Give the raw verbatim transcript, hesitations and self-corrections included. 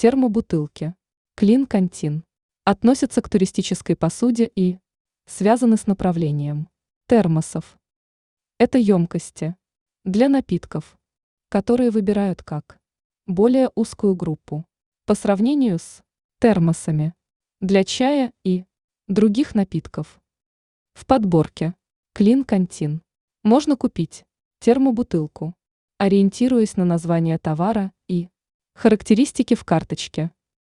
Термобутылки. Клин-Кантин. Относятся к туристической посуде и связаны с направлением термосов. Это емкости для напитков, которые выбирают как более узкую группу по сравнению с термосами для чая и других напитков. В подборке Клин-Кантин можно купить термобутылку, ориентируясь на название товара и характеристики в карточке.